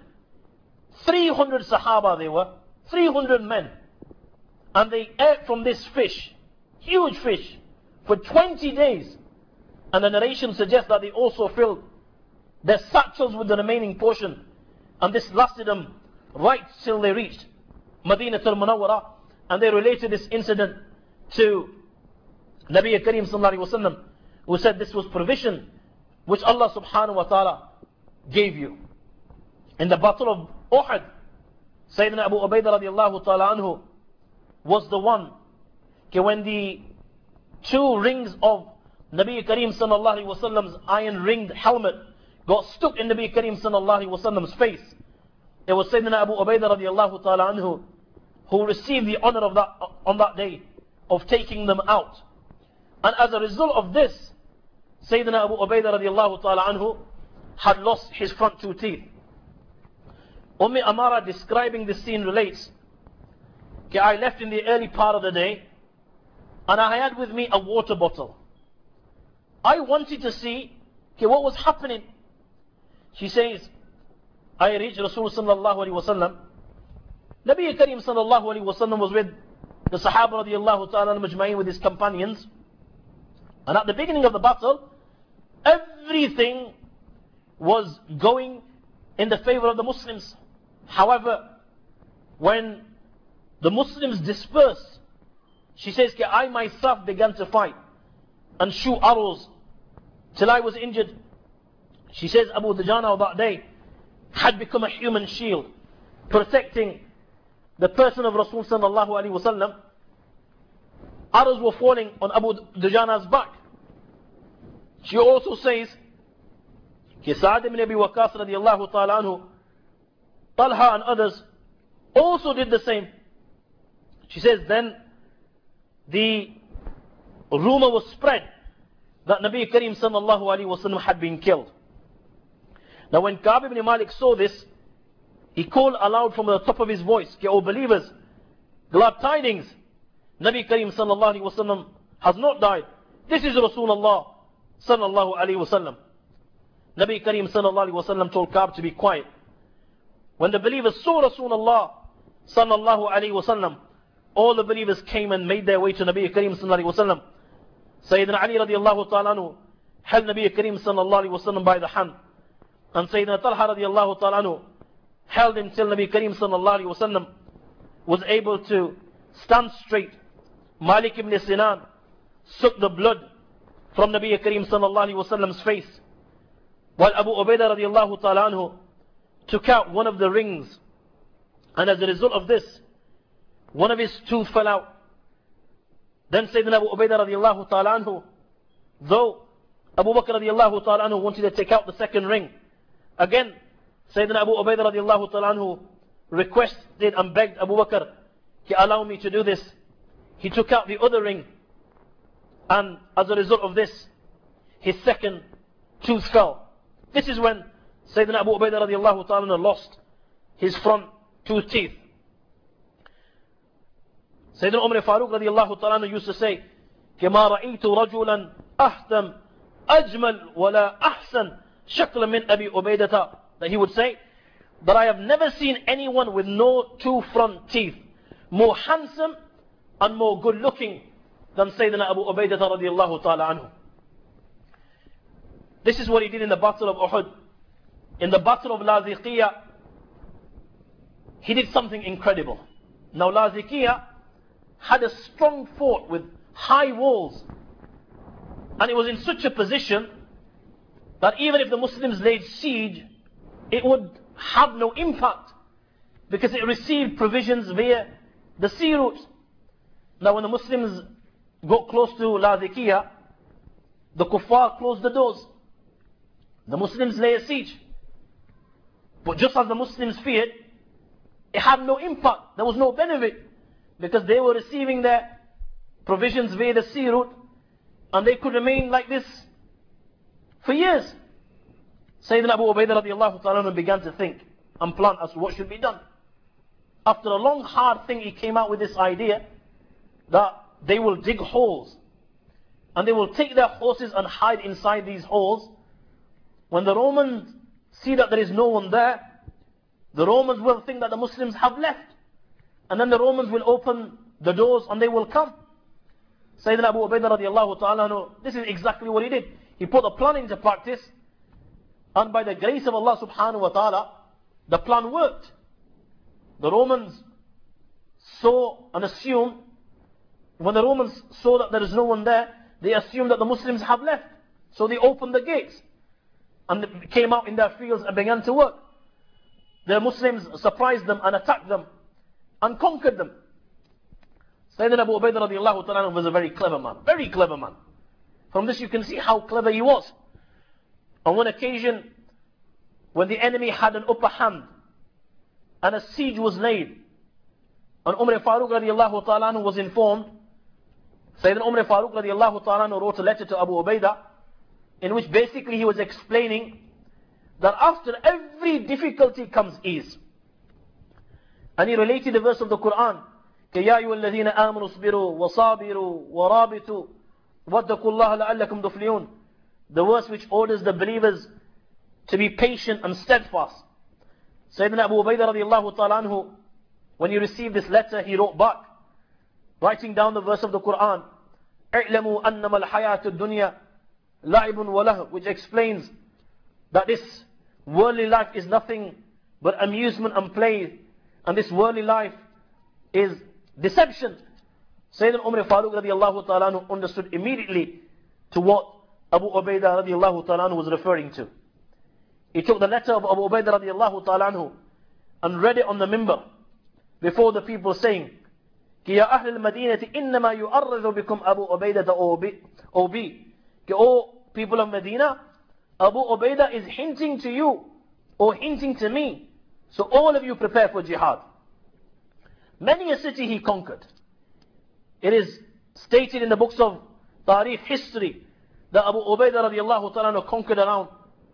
300 Sahaba they were, 300 men. And they ate from this fish, huge fish, for 20 days. And the narration suggests that they also filled their satchels with the remaining portion. And this lasted them right till they reached Madinah al-Munawwara. And they related this incident to Nabi Kareem sallallahu alayhi wa sallam, who said this was provision which Allah subhanahu wa ta'ala gave you. In the battle of Uhud, Sayyidina Abu Ubaidah radiallahu ta'ala anhu was the one when the two rings of Nabi Kareem sallallahu alayhi wa sallam's iron ringed helmet got stuck in Nabi Kareem sallallahu alayhi wa sallam's face. It was Sayyidina Abu Ubaidah radiallahu ta'ala anhu who received the honor of that on that day of taking them out. And as a result of this, Sayyidina Abu Ubaidah radiallahu ta'ala anhu had lost his front two teeth. Amara describing this scene relates, I left in the early part of the day and I had with me a water bottle. I wanted to see what was happening. She says, I reached Rasul sallallahu alayhi wa sallam. Nabi Kareem sallallahu alayhi wa sallam was with the Sahaba radiallahu ta'ala majma'in with his companions. And at the beginning of the battle, everything was going in the favor of the Muslims. However, when the Muslims dispersed, she says, I myself began to fight and shoot arrows till I was injured. She says Abu Dujana of that day had become a human shield, protecting the person of Rasul sallallahu alaihi wasallam. Arrows were falling on Abu Dujana's back. She also says, Sa'ad ibn Abi Waqqas radiallahu ta'ala anhu, Talha and others also did the same. She says, then the rumor was spread that Nabi Kareem sallallahu alaihi wasallam had been killed. Now when Ka'b ibn Malik saw this, he called aloud from the top of his voice, O believers, glad tidings, Nabi Kareem sallallahu alaihi wasallam has not died. This is Rasulullah sallallahu alaihi wasallam. Nabi Kareem sallallahu alaihi wasallam told Ka'b to be quiet. When the believers saw Rasulullah sallallahu alaihi wasallam, all the believers came and made their way to Nabi Kareem sallallahu alaihi wasallam. Sayyidina Ali radiallahu ta'ala anhu held Nabi Kareem sallallahu alaihi wasallam by the hand, and Sayyidina Talha radiallahu ta'ala anhu held him till Nabi Kareem sallallahu alaihi wasallam was able to stand straight. Malik ibn Sinan sucked the blood from Nabi Kareem sallallahu alaihi wasallam's face, while Abu Ubaidah radiallahu ta'ala anhu took out one of the rings, and as a result of this, one of his tooth fell out. Then Sayyidina Abu Ubaidah radiallahu ta'ala anhu, though Abu Bakr radiallahu ta'ala anhu wanted to take out the second ring, again Sayyidina Abu Ubaidah radiallahu ta'ala anhu requested and begged Abu Bakr, allow me to do this. He took out the other ring, and as a result of this, his second tooth fell. This is when Sayyidina Abu Ubaidah radiallahu ta'ala lost his front two teeth. Sayyidina Umar Farooq radiallahu ta'ala used to say, كما رأيت رجلا أهتم أجمل ولا أحسن شكلا من أبي عبيدة. That he would say, that I have never seen anyone with no two front teeth more handsome and more good looking than Sayyidina Abu Ubaidah radiallahu ta'ala anhu. This is what he did in the battle of Uhud. In the battle of Laziqiyah, he did something incredible. Now Laziqiyah had a strong fort with high walls, and it was in such a position that even if the Muslims laid siege, it would have no impact because it received provisions via the sea route. Now when the Muslims got close to Lazikia, the kuffar closed the doors. The Muslims lay a siege. But just as the Muslims feared, it had no impact. There was no benefit because they were receiving their provisions via the sea route and they could remain like this for years. Sayyidina Abu Ubaidah radiallahu ta'ala began to think and plan as to what should be done. After a long hard thing, he came out with this idea that they will dig holes and they will take their horses and hide inside these holes. When the Romans see that there is no one there, the Romans will think that the Muslims have left, and then the Romans will open the doors and they will come. Sayyidina Abu Ubaidah radiallahu ta'ala, this is exactly what he did. He put the plan into practice, and by the grace of Allah subhanahu wa ta'ala, the plan worked. The Romans saw and assumed, when the Romans saw that there is no one there, they assumed that the Muslims have left. So they opened the gates and came out in their fields and began to work. The Muslims surprised them and attacked them and conquered them. Sayyidina Abu Ubaidah radiallahu ta'ala was a very clever man. Very clever man. From this you can see how clever he was. On one occasion, when the enemy had an upper hand and a siege was laid, and Umar Farooq radiallahu ta'ala was informed, Sayyidina Umar Farooq radiallahu ta'ala wrote a letter to Abu Ubaidah in which basically he was explaining that after every difficulty comes ease. And he related the verse of the Quran, يَا أَيُّهَا الَّذِينَ آمَنُوا اصْبِرُوا وَصَابِرُوا وَرَابِطُوا وَاتَّقُوا اللَّهَ لَعَلَّكُمْ تُفْلِحُونَ. The verse which orders the believers to be patient and steadfast. Sayyidina Abu Ubaidah radiallahu ta'ala anhu, when he received this letter, he wrote back, writing down the verse of the Quran, اعلموا أنما الحياة الدنيا لعب وله, which explains that this worldly life is nothing but amusement and play, and this worldly life is deception. Sayyidina Umar Farooq radiallahu ta'ala understood immediately to what Abu Ubaidah radiallahu ta'ala was referring to. He took the letter of Abu Ubaidah radiallahu ta'ala and read it on the minbar before the people, saying, يا أهل المدينة إنما يؤرذ بكم أبو عبيدة أو بي. O people of Medina, Abu Ubaidah is hinting to you or hinting to me. So all of you prepare for jihad. Many a city he conquered. It is stated in the books of Tariq history that Abu Ubaidah radiallahu ta'ala conquered around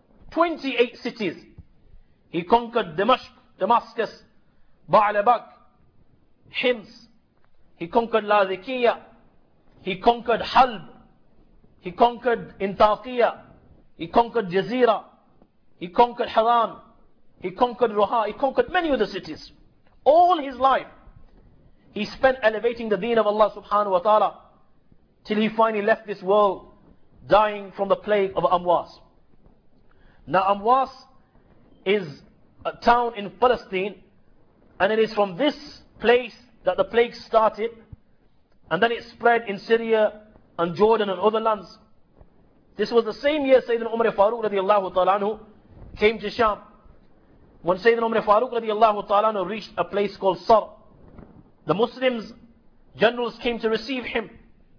28 cities. He conquered Damascus, Ba'alabak, Hims. He conquered Lazikia. He conquered Halb. He conquered Intaqiyah. He conquered Jazeera. He conquered Haran. He conquered Ruha. He conquered many of the cities. All his life, he spent elevating the deen of Allah subhanahu wa ta'ala till he finally left this world, dying from the plague of Amwas. Now Amwas is a town in Palestine, and it is from this place that the plague started, and then it spread in Syria and Jordan and other lands. This was the same year Sayyidina Umar Farooq radiallahu ta'ala anhu came to Sham. When Sayyidina Umar Farooq radiallahu ta'ala anhu reached a place called Sar, the Muslims generals came to receive him,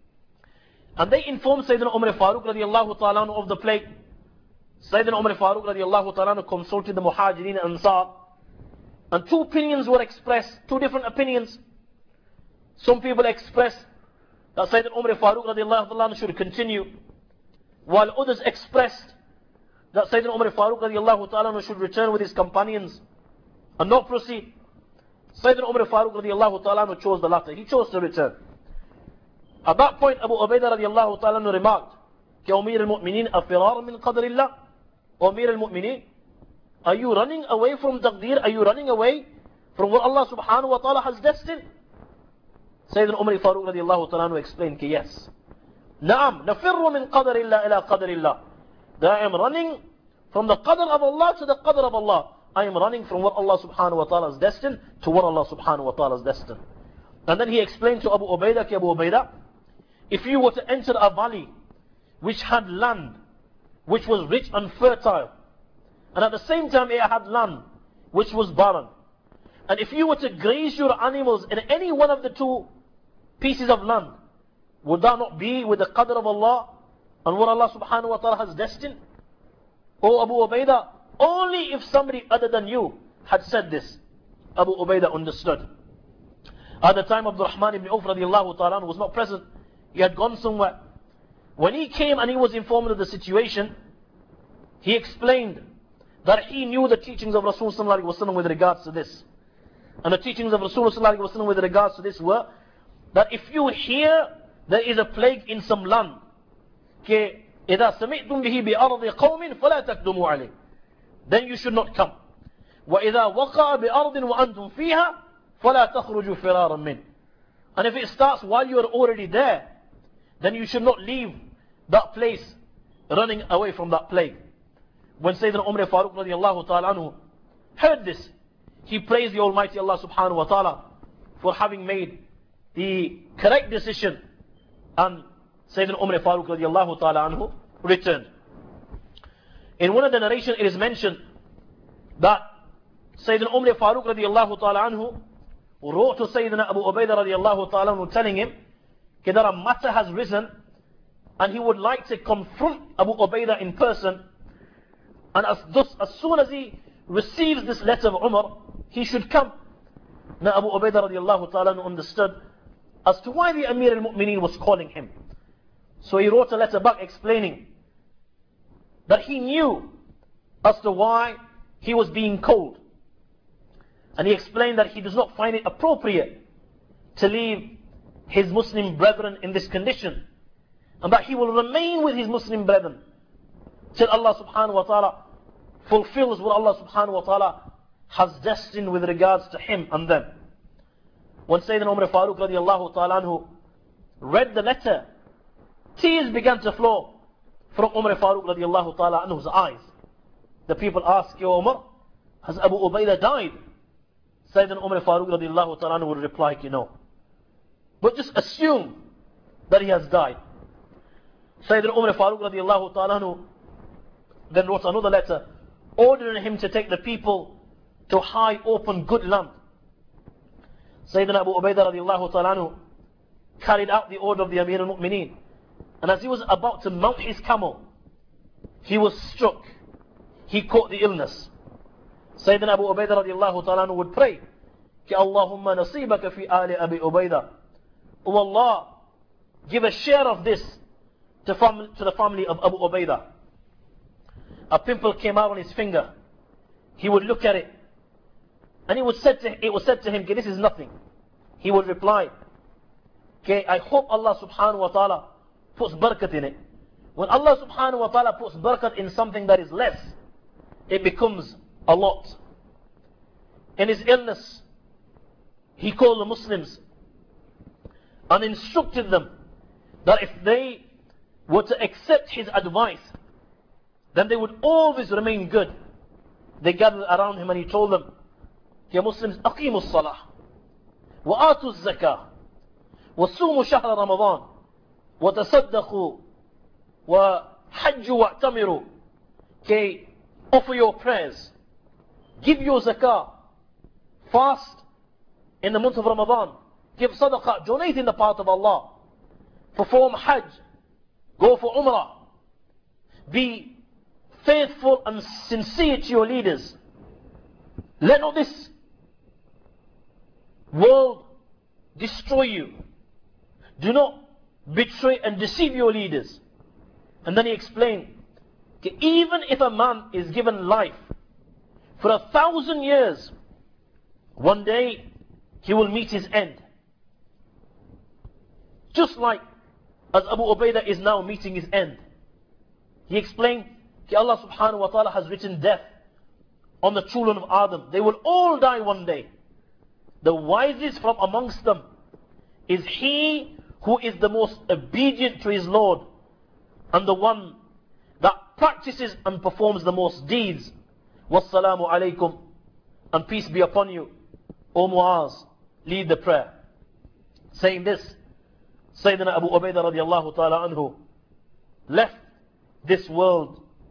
and they informed Sayyidina Umar Farooq radiallahu ta'ala anhu of the plague. Sayyidina Umar Farooq radiallahu ta'ala anhu consulted the Muhajirin and Ansar, and two opinions were expressed, two different opinions. Some people expressed that Sayyidina Umar Farooq radiallahu ta'ala should continue, while others expressed that Sayyidina Umar Farooq radiallahu ta'ala should return with his companions and not proceed. Sayyidina Umar Farooq radiallahu ta'ala chose the latter. He chose to return. At that point, Abu Ubaidah radiallahu ta'ala remarked, كأمير المؤمنين أفرار من قدر الله. أمير المؤمنين, are you running away from taqdeer? Are you running away from what Allah subhanahu wa ta'ala has destined? Sayyidina Umar Farooq radiallahu ta'ala explained, yes. نعم نفر من قدر الله إلى قدر الله. That I am running from the qadr of Allah to the qadr of Allah. I am running from what Allah subhanahu wa ta'ala has destined to what Allah subhanahu wa ta'ala has destined. And then he explained to Abu Ubaidah, Abu Ubaidah, if you were to enter a valley which had land which was rich and fertile. And at the same time it had land, which was barren. And if you were to graze your animals in any one of the two pieces of land, would that not be with the qadr of Allah and what Allah subhanahu wa ta'ala has destined? O Abu Ubaidah, only if somebody other than you had said this, Abu Ubaidah understood. At the time Abdul Rahman ibn Auf radiallahu ta'ala was not present. He had gone somewhere. When he came and he was informed of the situation, he explained that he knew the teachings of Rasulullah sallallahu alaihi wasallam with regards to this. And the teachings of Rasulullah sallallahu alaihi wasallam with regards to this were that if you hear there is a plague in some land, إِذَا سَمِعْتُمْ بِهِ بِأَرْضِ قَوْمٍ فَلَا تَكْدُمُوا عَلَيْهِ, then you should not come. وَإِذَا وَقَعَ بِأَرْضٍ وَأَنْتُمْ فِيهَا فَلَا تَخْرُجُوا فِرَارًا مِنْ. And if it starts while you are already there, then you should not leave that place running away from that plague. When Sayyidina Umar Farooq radiallahu ta'ala anhu heard this, he praised the Almighty Allah subhanahu wa ta'ala for having made the correct decision. And Sayyidina Umar Farooq radiallahu ta'ala anhu returned. In one of the narrations it is mentioned that Sayyidina Umar Farooq radiallahu ta'ala anhu wrote to Sayyidina Abu Ubaidah radiallahu ta'ala anhu telling him that a matter has risen and he would like to confront Abu Ubaidah in person, and as soon as he receives this letter of Umar, he should come. Now Abu Ubaidah radiallahu ta'ala anhu understood as to why the Amir al-Mu'mineen was calling him. So he wrote a letter back explaining that he knew as to why he was being called. And he explained that he does not find it appropriate to leave his Muslim brethren in this condition, and that he will remain with his Muslim brethren till Allah subhanahu wa ta'ala fulfills what Allah subhanahu wa ta'ala has destined with regards to him and them. When Sayyidina Umar Farooq radiallahu ta'ala anhu read the letter, tears began to flow from Umar Farooq radiallahu ta'ala anhu's eyes. The people asked, "Ya Umar, has Abu Ubaidah died?" Sayyidina Umar Farooq radiallahu ta'ala anhu would reply, "No. But just assume that he has died." Sayyidina Umar Farooq radiallahu ta'ala anhu then wrote another letter ordering him to take the people to high open good land. Sayyidina Abu Ubaidah radiallahu ta'ala anhu carried out the order of the Amir al-Mu'mineen, and as he was about to mount his camel, he was struck. He caught the illness. Sayyidina Abu Ubaidah radiallahu ta'ala anhu would pray, "Ki Allahumma nasibaka fi ali Abi Ubaidah." O Allah, give a share of this to the family of Abu Ubaidah. A pimple came out on his finger. He would look at it, and it was said to him, "This is nothing." He would reply, "I hope Allah subhanahu wa ta'ala puts barakat in it." When Allah subhanahu wa ta'ala puts barakat in something that is less, it becomes a lot. In his illness, he called the Muslims and instructed them that if they were to accept his advice, then they would always remain good. They gathered around him and he told them, "Ya Muslims, aqimu as-salah, wa atu az-zakah, wa sumu shahr Ramadan, wa tasaddaqu, wa hajju wa ta'tamiru." Okay, offer your prayers, give your zakah, fast in the month of Ramadan, give sadaqah, donate in the path of Allah, perform hajj, go for umrah, be faithful and sincere to your leaders. Let not this world destroy you. Do not betray and deceive your leaders. And then he explained, even if a man is given life for 1,000 years, one day he will meet his end. Just like as Abu Ubaidah is now meeting his end. He explained that Allah subhanahu wa ta'ala has written death on the children of Adam. They will all die one day. The wisest from amongst them is he who is the most obedient to his Lord, and the one that practices and performs the most deeds. Wassalamu alaikum, and peace be upon you. O Muaz, lead the prayer. Saying this, Sayyidina Abu Ubaidah radiallahu ta'ala anhu left this world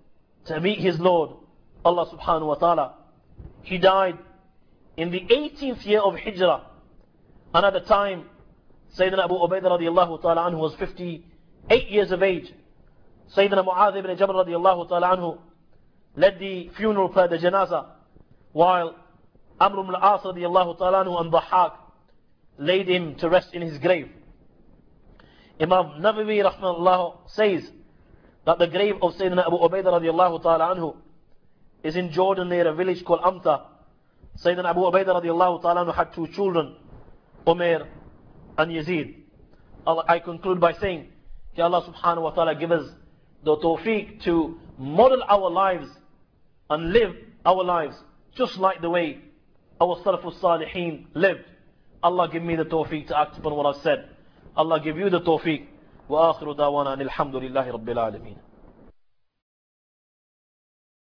to meet his Lord, Allah subhanahu wa ta'ala. He died in the 18th year of Hijrah. And at the time, Sayyidina Abu Ubaidah radiallahu ta'ala anhu was 58 years of age. Sayyidina Mu'adh ibn Jabal radiallahu ta'ala anhu led the funeral prayer, the janazah, while Amr ibn al-As radiallahu ta'ala anhu and Dhahhak laid him to rest in his grave. Imam Nawawi rahmahullah says that the grave of Sayyidina Abu Ubaidah radiallahu ta'ala anhu is in Jordan near a village called Amta. Sayyidina Abu Ubaidah radiallahu ta'ala anhu had 2 children, Umair and Yazid. I conclude by saying, May Allah subhanahu wa ta'ala give us the tawfiq to model our lives and live our lives just like the way our Salafus Salihin lived. Allah give me the tawfiq to act upon what I've said. Allah give you the tawfiq. Wa akhiru dawana alhamdulillahi rabbil alameen.